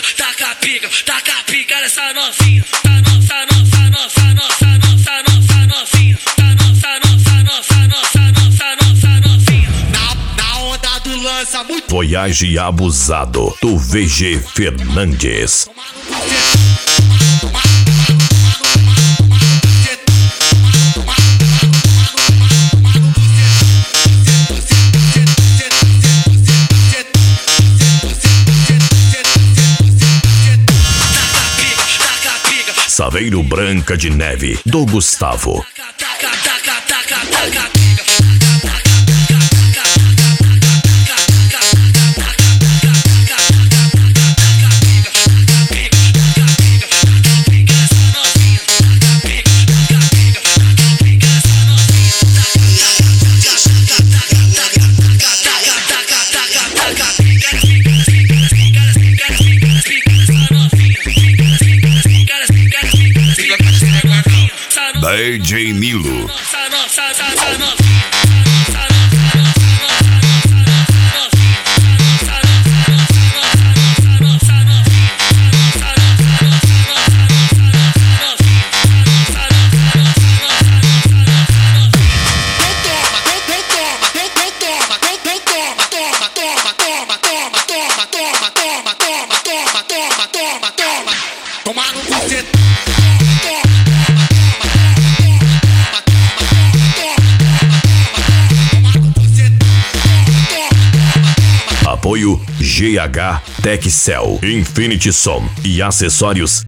taca pica nessa novinha. Novinha. Na onda do lança muito. Voyage Abusado, do VG Fernandes. Saveiro Branca de Neve, do Gustavo. DJ Milo. Apoio GH Techcel, Infinity Som e acessórios